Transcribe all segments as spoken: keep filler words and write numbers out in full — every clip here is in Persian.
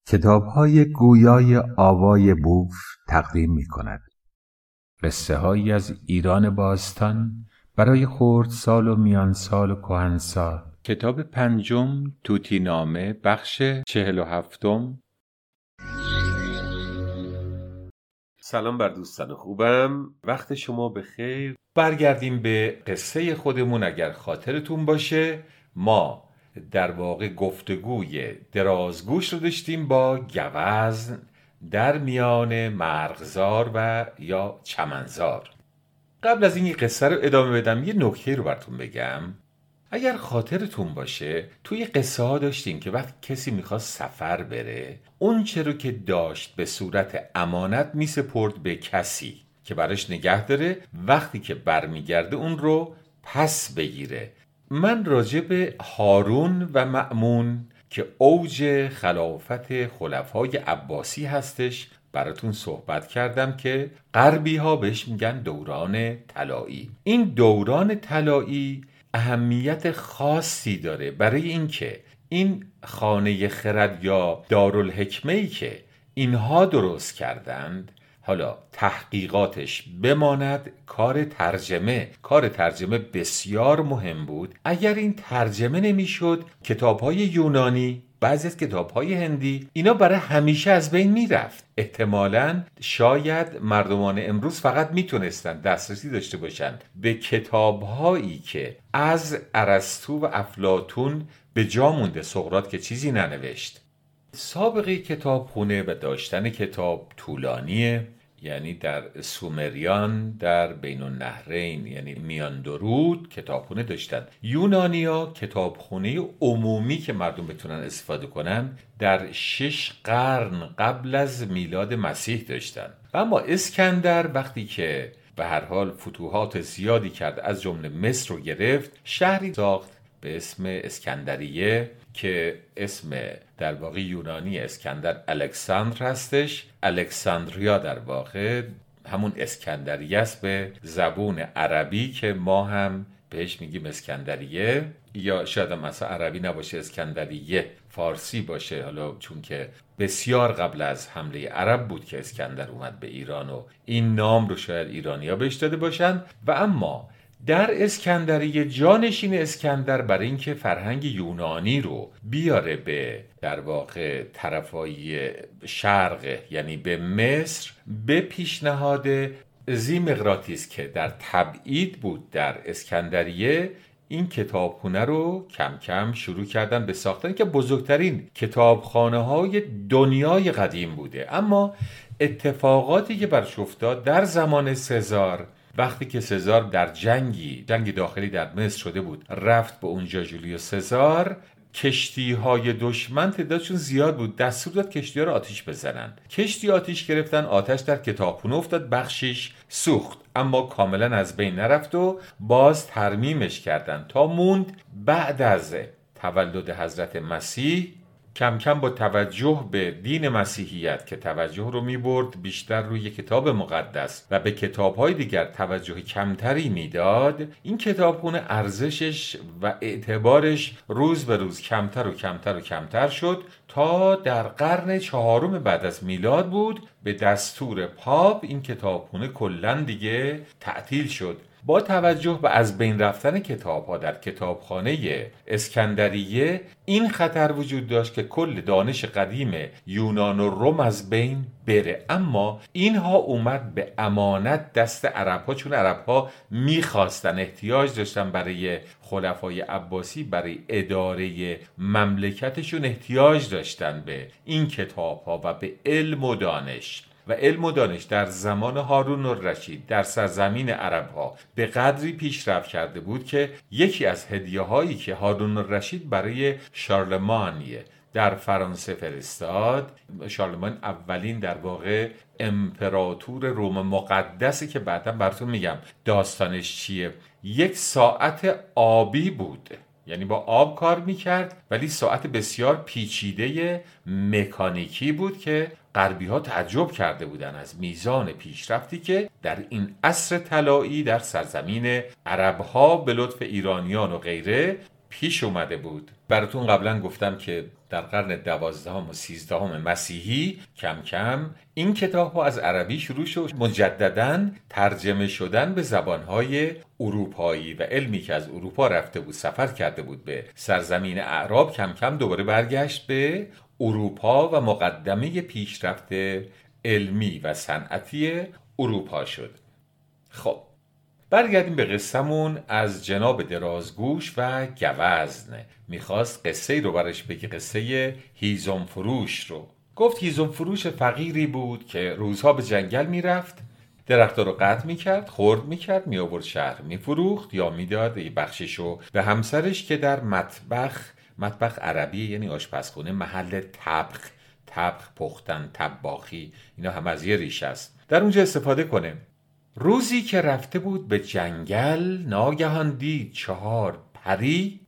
کتاب‌های گویای آوای بوف تقدیم می‌کند. قصه‌هایی از ایران باستان برای خردسال و میانسال و کهنسال. کتاب پنجم، طوطی نامه، بخش چهل و هفتم. سلام بر دوستان خوبم، وقت شما بخیر. برگردیم به قصه خودمون. اگر خاطرتون باشه ما در واقع گفتگوی درازگوش رو داشتیم با گوزن در میان مرغزار و یا چمنزار. قبل از این قصه رو ادامه بدم یه نکته رو براتون بگم. اگر خاطرتون باشه توی قصه ها داشتیم که وقتی کسی میخواست سفر بره اون چه رو که داشت به صورت امانت میسپرد به کسی که براش نگه داره، وقتی که برمیگرده اون رو پس بگیره. من راجع به هارون و مأمون که اوج خلافت خلفای عباسی هستش براتون صحبت کردم که غربی ها بهش میگن دوران طلایی. این دوران طلایی اهمیت خاصی داره برای اینکه این خانه خرد یا دارالحکمه‌ای که اینها درست کردند، حالا تحقیقاتش بماند، کار ترجمه کار ترجمه بسیار مهم بود. اگر این ترجمه نمیشد کتاب‌های یونانی، بعضی از کتاب‌های هندی، اینا برای همیشه از بین میرفت. احتمالاً شاید مردمان امروز فقط میتونستن دسترسی داشته باشن به کتاب‌هایی که از ارسطو و افلاطون به جا مونده، سقراط که چیزی ننوشت. سابقه کتابخونه و داشتن کتاب طولانیه، یعنی در سومریان در بین النهرین یعنی میان دو رود کتابخونه داشتن. یونانیا کتابخونه عمومی که مردم بتونن استفاده کنن در شش قرن قبل از میلاد مسیح داشتن. اما اسکندر وقتی که به هر حال فتوحات زیادی کرد، از جمله مصر رو گرفت، شهری ساخت به اسم اسکندریه که اسم در واقع یونانی اسکندر الکساندر هستش. الکساندریا در واقع همون اسکندریه است به زبون عربی که ما هم بهش میگیم اسکندریه، یا شاید هم مثلا عربی نباشه، اسکندریه فارسی باشه، حالا چون که بسیار قبل از حمله عرب بود که اسکندر اومد به ایران و این نام رو شاید ایرانی‌ها بهش داده باشن. و اما در اسکندریه جانشین اسکندر برای اینکه فرهنگ یونانی رو بیاره به در واقع طرفای شرق یعنی به مصر، به پیشنهاد زیمقراطیس که در تبعید بود در اسکندریه، این کتابخونه رو کم کم شروع کردن به ساختن که بزرگترین کتابخانه های دنیای قدیم بوده. اما اتفاقاتی که برش افتاد در زمان سزار، وقتی که سزار در جنگی جنگ داخلی در مصر شده بود رفت به اونجا جولیوس سزار، کشتی های دشمن تعدادشون زیاد بود، دستور داد کشتی ها رو آتیش بزنن. کشتی آتیش گرفتن، آتش در کتابخونه افتاد، بخشش سوخت اما کاملا از بین نرفت و باز ترمیمش کردن تا موند بعد از تولد حضرت مسیح. کم کم با توجه به دین مسیحیت که توجه رو میبرد بیشتر روی کتاب مقدس و به کتاب‌های دیگر توجه کمتری میداد، این کتابخونه ارزشش و اعتبارش روز به روز کمتر و کمتر و کمتر شد تا در قرن چهارم بعد از میلاد بود به دستور پاپ این کتابخونه کلاً دیگه تعطیل شد. با توجه به از بین رفتن کتاب‌ها در کتابخانه اسکندریه این خطر وجود داشت که کل دانش قدیم یونان و روم از بین بره. اما اینها اومد به امانت دست عرب‌ها، چون عرب‌ها می‌خواستن، احتیاج داشتن برای خلفای عباسی برای اداره مملکتشون، احتیاج داشتن به این کتاب‌ها و به علم و دانش. و علم و دانش در زمان هارون الرشید در سرزمین عرب‌ها به قدری پیشرفت کرده بود که یکی از هدیه‌هایی که هارون الرشید برای شارلمانیه در فرانسه فرستاد، شارلمان اولین در واقع امپراتور روم مقدسی که بعداً براتون میگم داستانش چیه، یک ساعت آبی بود، یعنی با آب کار میکرد، ولی ساعت بسیار پیچیده مکانیکی بود که غربی ها تعجب کرده بودن از میزان پیشرفتی که در این عصر طلایی در سرزمین عرب ها به لطف ایرانیان و غیره پیش اومده بود. براتون قبلا گفتم که در قرن دوازدهم و سیزدهم مسیحی کم کم این کتاب ها از عربی شروع شد مجدداً ترجمه شدن به زبانهای اروپایی و علمی که از اروپا رفته بود، سفر کرده بود به سرزمین اعراب، کم کم دوباره برگشت به اروپا و مقدمه پیشرفت علمی و صنعتی اروپا شد. خب برگردیم به قصه‌مون از جناب درازگوش و گوزن. میخواست قصه ای رو برش بگی، قصه هیزم فروش رو. گفت هیزم فروش فقیری بود که روزها به جنگل میرفت، درخت‌ها رو قطع میکرد، خرد میکرد، میآورد شهر میفروخت یا میداد یه بخششو به همسرش که در مطبخ، مطبخ عربی یعنی آشپزخونه، محل طبخ، طبخ پختن، طباخی، اینا هم از یه ریشه است، در اونجا استفاده کنه. روزی که رفته بود به جنگل ناگهان دید چهار پری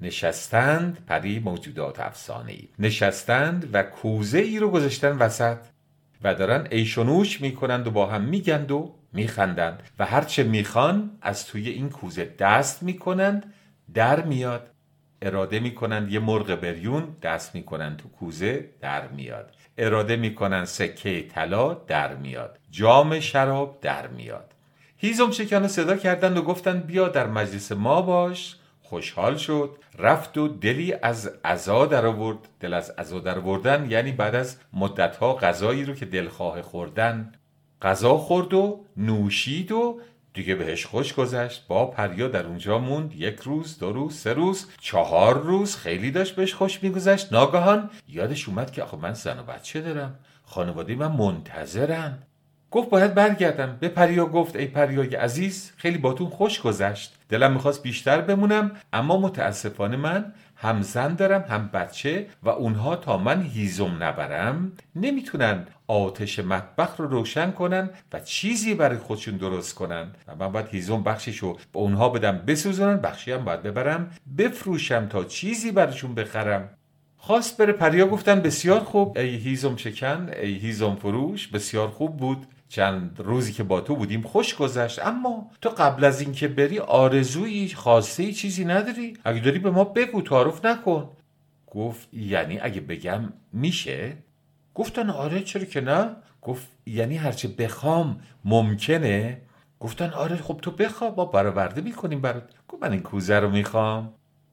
نشستند، پری موجودات افسانه‌ای نشستند و کوزه ای رو گذاشتن وسط و دارن عیش و نوش میکنند و با هم میگند و میخندند و هرچه میخوان از توی این کوزه دست میکنند در میاد. اراده میکنند یه مرغ بریون، دست میکنند تو کوزه در میاد. اراده میکنن سکه طلا، در میاد. جام شراب در میاد. هیزم شکن رو صدا کردند و گفتند بیا در مجلس ما باش. خوشحال شد، رفت و دلی از عزا در آورد. دل از عزا در آوردن یعنی بعد از مدتها غذایی رو که دلخواه خوردن غذا خورد و نوشید و دیگه بهش خوش گذشت. با پریا در اونجا موند یک روز، دو روز، سه روز، چهار روز، خیلی داشت بهش خوش میگذشت. ناگهان یادش اومد که آخه من زن و بچه دارم، خانواده من منتظرن. گفت باید برگردم. به پریا گفت ای پریای عزیز، خیلی باتون خوش گذشت، دلم میخواست بیشتر بمونم، اما متاسفانه من هم زن دارم هم بچه و اونها تا من هیزم نبرم نمیتونن آتش مطبخ رو روشن کنن و چیزی برای خودشون درست کنن و من باید هیزم بخششو به اونها بدم بسوزونن، بخشی هم باید ببرم بفروشم تا چیزی براشون بخرم. خواست بره. پریا گفتن بسیار خوب ای هیزم شکن، ای هیزم فروش، بسیار خوب بود، چند روزی که با تو بودیم خوش گذشت، اما تو قبل از این که بری آرزویی، خواسته چیزی نداری؟ اگه داری به ما بگو، تعارف نکن. گفت یعنی اگه بگم میشه؟ گفتن آره چرا که نه. گفت یعنی هرچه بخوام ممکنه؟ گفتن آره خب تو بخوا، ما برآورده میکنیم برات. گفت من این کوزه رو میخوام.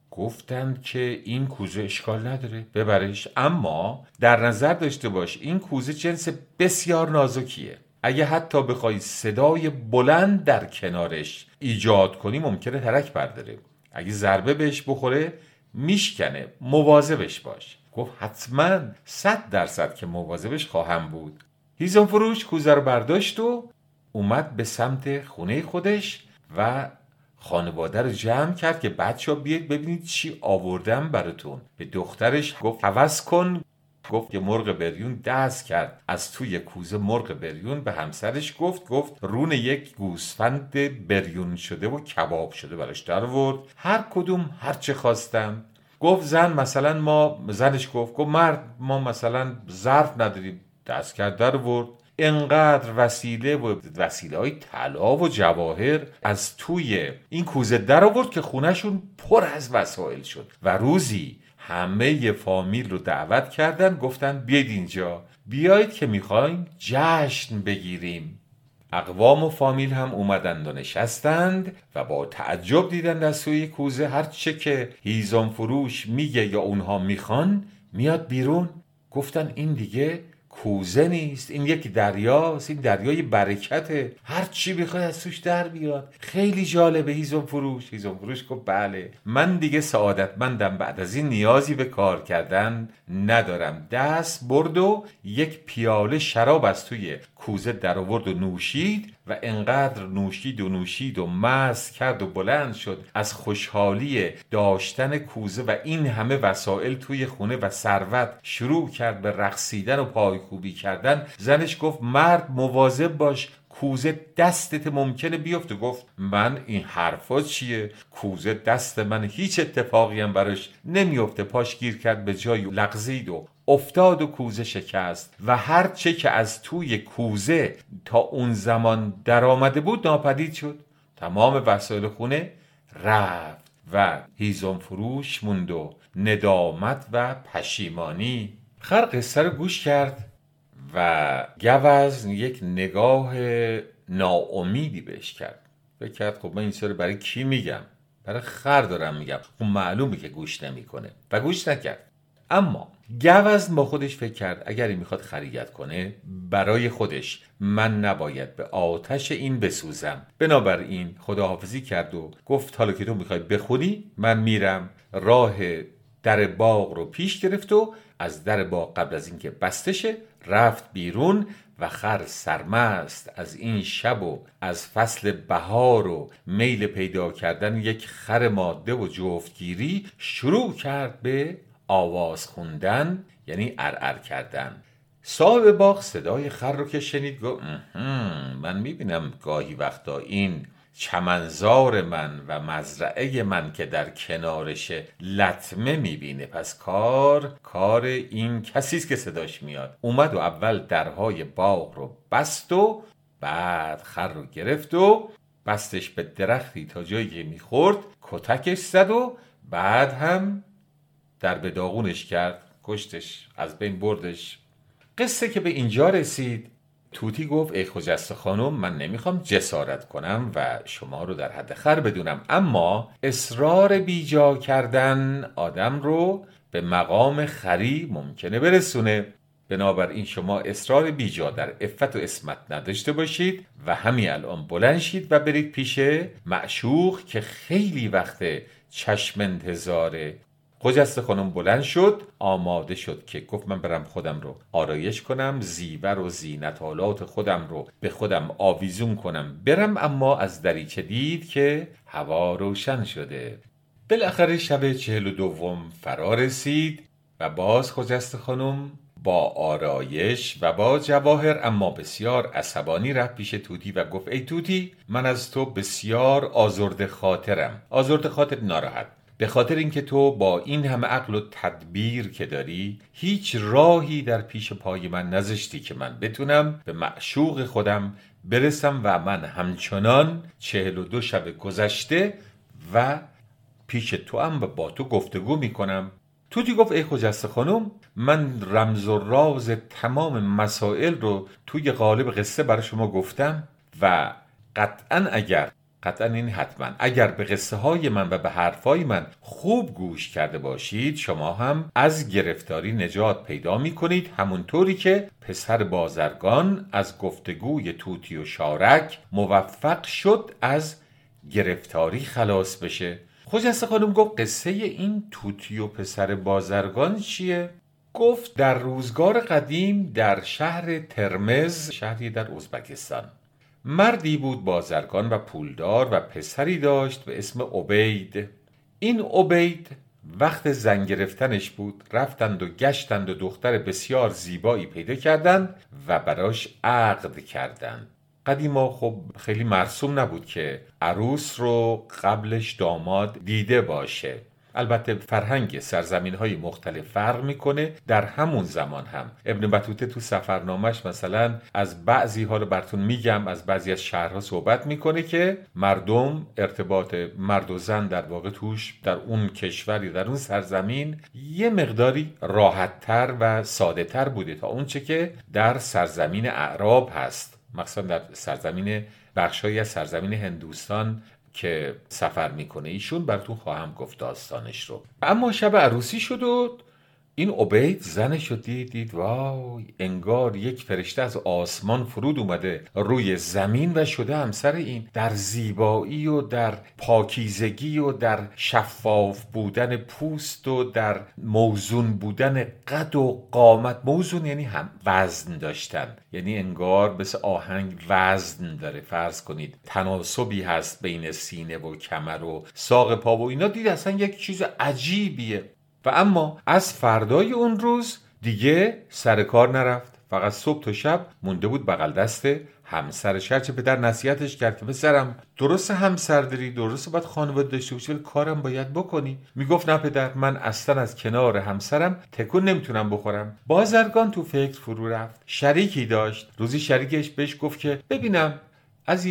گفتن که این کوزه اشکال نداره ببرش، اما در نظر داشته باش این کوزه جنس بسیار نازکیه، اگه حتی بخوای صدای بلند در کنارش ایجاد کنی ممکنه ترک برداره، اگه ضربه بهش بخوره میشکنه، مواظبش باش. گفت حتما صد درصد که مواظبش خواهم بود. هیزم فروش کوزه رو برداشت و اومد به سمت خونه خودش و خانواده رو جمع کرد که بچه ها بیاید ببینید چی آوردم براتون. به دخترش گفت حوض کن. گفت یه مرغ بریون دست کرد از توی کوزه مرغ بریون. به همسرش گفت گفت رون یک گوسفند بریون شده و کباب شده براش در آورد، هر کدوم هر چه خواستم. گفت زن مثلا ما، زنش گفت گفت مرد ما مثلا ظرف نداریم، دست کرد در آورد. انقدر وسیله و وسیله های طلا و جواهر از توی این کوزه در آورد که خونهشون پر از وسایل شد و روزی همه فامیل رو دعوت کردن، گفتن بیاید اینجا، بیایید که میخوایم جشن بگیریم. اقوام و فامیل هم اومدند و نشستند و با تعجب دیدند از توی کوزه هر چه که هیزم فروش میگه یا اونها میخوان میاد بیرون. گفتن این دیگه کوزه نیست، این یک دریاست، این دریای برکته، هر چی بخوای از توش در بیاد. خیلی جالبه. هیزم فروش هیزم فروش گفت بله من دیگه سعادتمندم، بعد از این نیازی به کار کردن ندارم. دست برد و یک پیاله شراب از توی کوزه در آورد و نوشید و انقدر نوشید و نوشید و مست کرد و بلند شد از خوشحالی داشتن کوزه و این همه وسایل توی خونه و ثروت، شروع کرد به رقصیدن و پایکوبی کردن. زنش گفت مرد مواظب باش کوزه دستت ممکنه بیفته. گفت من این حرفا چیه؟ کوزه دست من هیچ اتفاقی هم براش نمیفته. پاش گیر کرد به جای لغزید و افتاد و کوزه شکست و هر چه که از توی کوزه تا اون زمان در آمده بود ناپدید شد. تمام وسایل خونه رفت و هیزم فروش موند و ندامت و پشیمانی. خر قصه رو گوش کرد و گوزن یک نگاه ناامیدی بهش کرد. فکر کرد خب من این سر برای کی میگم؟ برای خر دارم میگم. خب معلومه که گوش نمیکنه و گوش نکرد. اما گوزن با خودش فکر کرد اگر این میخواد خریت کنه برای خودش، من نباید به آتش این بسوزم. بنابراین خداحافظی کرد و گفت حالا که تو میخوای بخونی، من میرم. راه در باغ رو پیش گرفت و از در باغ قبل از اینکه بسته شه رفت بیرون و خر سرمست از این شب و از فصل بهار و میل پیدا کردن یک خر ماده و جفتگیری شروع کرد به آواز خوندن، یعنی ارعر کردن. صاحب باغ صدای خر رو که شنید گفت من میبینم گاهی وقتا این چمنزار من و مزرعه من که در کنارشه لطمه میبینه، پس کار کار این کسیست که صداش میاد. اومد و اول درهای باغ رو بست و بعد خر رو گرفت و بستش به درختی تا جایی که میخورد کتکش زد و بعد هم در به داغونش کرد، کشتش، از بین بردش. قصه که به اینجا رسید، توتی گفت ای خجسته خانم، من نمیخوام جسارت کنم و شما رو در حد خر بدونم، اما اصرار بیجا کردن آدم رو به مقام خری ممکنه برسونه. بنابراین شما اصرار بیجا در عفت و عصمت نداشته باشید و همین الان بلند شید و برید پیش معشوق که خیلی وقت چشم انتظاره. خجسته خانم بلند شد، آماده شد که گفت من برم خودم رو آرایش کنم، زیور و زینت‌آلات خودم رو به خودم آویزون کنم برم، اما از دریچه دید که هوا روشن شده. بالاخره شب چهل و دوم فرا رسید و باز خجسته خانم با آرایش و با جواهر اما بسیار عصبانی رفت پیش توتی و گفت ای توتی، من از تو بسیار آزرده خاطرم. آزرده خاطر، ناراحت، به خاطر اینکه تو با این همه عقل و تدبیر که داری هیچ راهی در پیش پای من نذاشتی که من بتونم به معشوق خودم برسم و من همچنان چهل و دو شب گذشته و پیش تو هم با تو گفتگو میکنم. توتی گفت ای خجسته خانم، من رمز و راز تمام مسائل رو توی قالب قصه برای شما گفتم و قطعا اگر قطعا این حتما اگر به قصه های من و به حرفای من خوب گوش کرده باشید، شما هم از گرفتاری نجات پیدا می کنید، همونطوری که پسر بازرگان از گفتگوی توتی و شارک موفق شد از گرفتاری خلاص بشه. خجسته خانم گفت قصه این توتی و پسر بازرگان چیه؟ گفت در روزگار قدیم در شهر ترمز، شهری در ازبکستان، مردی بود بازرگان و پولدار و پسری داشت به اسم عبید. این عبید وقت زن گرفتنش بود، رفتند و گشتند و دختر بسیار زیبایی پیدا کردند و براش عقد کردند. قدیما خب خیلی مرسوم نبود که عروس رو قبلش داماد دیده باشه. البته فرهنگ سرزمین‌های مختلف فرق میکنه. در همون زمان هم ابن بطوطه تو سفرنامش مثلا از بعضی ها رو براتون میگم، از بعضی از شهرها صحبت میکنه که مردم ارتباط مرد و زن در واقع توش در اون کشوری در اون سرزمین یه مقداری راحت‌تر و ساده‌تر بوده تا اون چه که در سرزمین اعراب هست، مثلا در سرزمین بخشایی از سرزمین هندوستان که سفر میکنه. ایشون براتون خواهم گفت داستانش رو. اما شب عروسی شد و این عبید زنش رو دید دید وای، انگار یک فرشته از آسمان فرود اومده روی زمین و شده همسر این. در زیبایی و در پاکیزگی و در شفاف بودن پوست و در موزون بودن قد و قامت. موزون یعنی هم وزن داشتن، یعنی انگار مثل آهنگ وزن داره. فرض کنید تناسبی هست بین سینه و کمر و ساق پا و اینا. دید اصلا یک چیز عجیبیه. و اما از فردای اون روز دیگه سر کار نرفت، فقط صبح تا شب مونده بود بغل دست همسرش. هرچه پدر نصیحتش کرد که پسرم درست همسر داری، درست باید خانواده داشته باشی، ولی کارم باید بکنی. میگفت نه پدر، من اصلا از کنار همسرم تکون نمیتونم بخورم. بازرگان تو فکر فرو رفت. شریکی داشت. روزی شریکش بهش گفت که ببینم عزیز،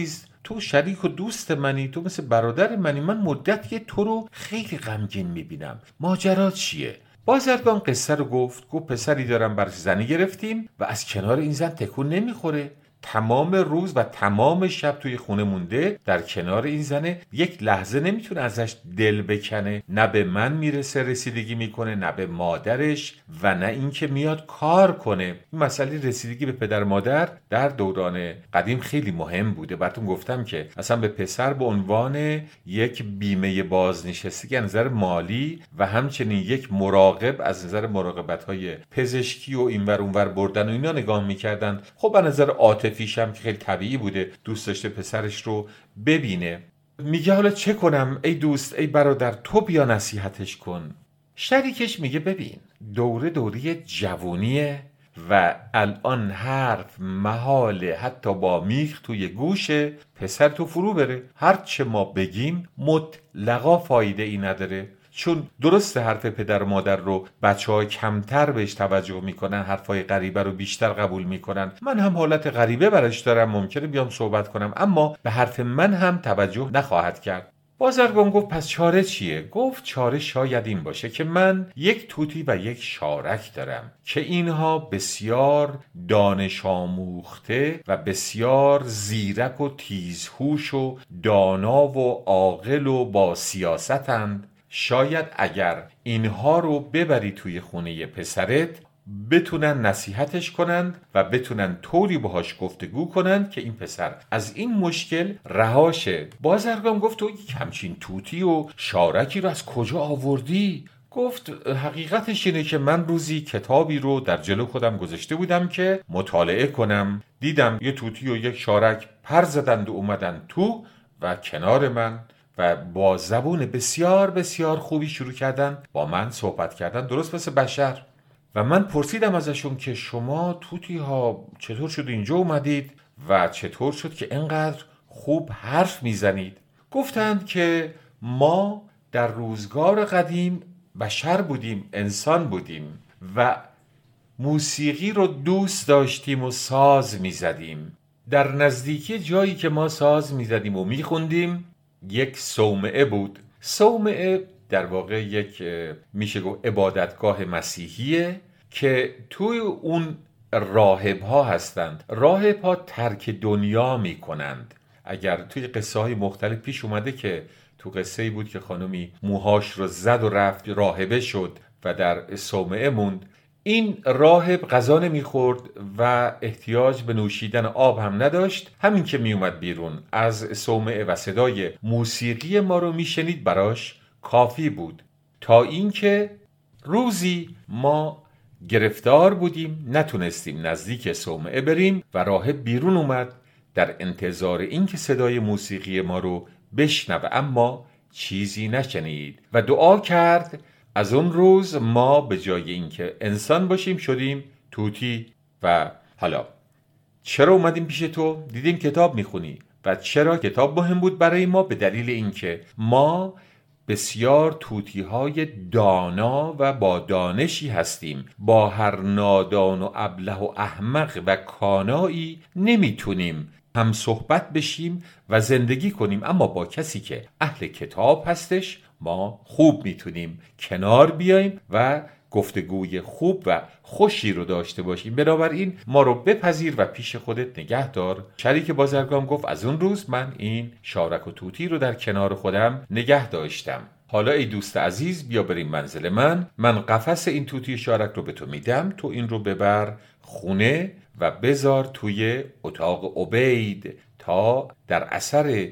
تو شریک و دوست منی، تو مثل برادر منی، من مدتیه تو رو خیلی غمگین میبینم، ماجرا چیه؟ بازرگان قصه رو گفت. گفت پسری دارم براش زنی گرفتیم و از کنار این زن تکون نمیخوره، تمام روز و تمام شب توی خونه مونده در کنار این زنه، یک لحظه نمیتونه ازش دل بکنه، نه به من میرسه رسیدگی میکنه، نه به مادرش، و نه اینکه میاد کار کنه. این مسئله رسیدگی به پدر مادر در دوران قدیم خیلی مهم بوده. براتون گفتم که اصلا به پسر به عنوان یک بیمه بازنشستگی از نظر مالی و همچنین یک مراقب از نظر مراقبت‌های پزشکی و اینور اونور بردن و اینا نگاه میکردن. خب از نظر عاطفی فیشم که خیلی طبیعی بوده دوست داشته پسرش رو ببینه. میگه حالا چه کنم ای دوست، ای برادر، تو بیا نصیحتش کن. شریکش میگه ببین دوره دوره جوونیه و الان حرف محاله حتی با میخ توی گوشه، پسر تو فرو بره، هرچه ما بگیم مطلقا فایده ای نداره، چون درسته حرف پدر و مادر رو بچه ها کمتر بهش توجه میکنن، حرفای غریبه رو بیشتر قبول میکنن. من هم حالت غریبه براش دارم، ممکنه بیام صحبت کنم اما به حرف من هم توجه نخواهد کرد. بازرگان گفت پس چاره چیه؟ گفت چاره شاید این باشه که من یک توتی و یک شارک دارم که اینها بسیار دانش آموخته و بسیار زیرک و تیزهوش و دانا و عاقل و با سیاستند. شاید اگر اینها رو ببری توی خونه پسرت بتونن نصیحتش کنند و بتونن طوری باهاش گفتگو کنند که این پسر از این مشکل رهاشه. بازرگان گفت تو یک همچین توتی و شارکی رو از کجا آوردی؟ گفت حقیقتش اینه که من روزی کتابی رو در جلو خودم گذاشته بودم که مطالعه کنم، دیدم یه توتی و یک شارک پر زدند و اومدن تو و کنار من و با زبون بسیار بسیار خوبی شروع کردن با من صحبت کردن، درست مثل بشر. و من پرسیدم ازشون که شما توتی ها چطور شد اینجا اومدید و چطور شد که اینقدر خوب حرف میزنید؟ گفتند که ما در روزگار قدیم بشر بودیم، انسان بودیم و موسیقی رو دوست داشتیم و ساز میزدیم. در نزدیکی جایی که ما ساز میزدیم و میخوندیم یک صومعه بود. صومعه در واقع یک میشه گفت عبادتگاه مسیحیه که توی اون راهب ها هستند. راهب ها ترک دنیا میکنند. اگر توی قصه های مختلف پیش اومده که تو قصه ای بود که خانمی موهاش رو زد و رفت راهبه شد و در صومعه موند. این راهب غذا نمیخورد و احتیاج به نوشیدن آب هم نداشت. همین که میومد بیرون از صومعه و صدای موسیقی ما رو میشنید براش کافی بود. تا اینکه روزی ما گرفتار بودیم، نتونستیم نزدیک صومعه بریم و راهب بیرون اومد در انتظار اینکه صدای موسیقی ما رو بشنوه، اما چیزی نشنید و دعا کرد. از اون روز ما به جای اینکه انسان باشیم شدیم توتی. و حالا چرا اومدیم پیش تو؟ دیدیم کتاب میخونی. و چرا کتاب مهم بود برای ما؟ به دلیل اینکه ما بسیار توتی‌های دانا و با دانشی هستیم. با هر نادان و ابله و احمق و کانایی نمیتونیم هم صحبت بشیم و زندگی کنیم، اما با کسی که اهل کتاب هستش ما خوب میتونیم کنار بیاییم و گفتگوی خوب و خوشی رو داشته باشیم. بنابراین ما رو بپذیر و پیش خودت نگه دار. شریک بازرگان گفت از اون روز من این شارک و توتی رو در کنار خودم نگه داشتم. حالا ای دوست عزیز بیا بریم منزل من، من قفس این توتی شارک رو به تو میدم، تو این رو ببر خونه و بذار توی اتاق عبید تا در اثر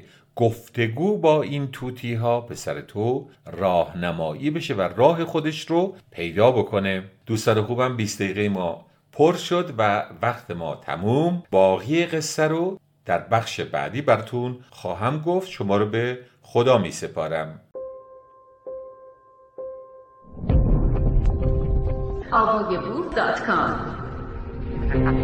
گفتگو با این توتی ها پسر تو راهنمایی بشه و راه خودش رو پیدا بکنه. دوستان خوبم بیست دقیقه ما پر شد و وقت ما تموم. باقی قصه رو در بخش بعدی براتون خواهم گفت. شما رو به خدا می سپارم. آوای بور دات کام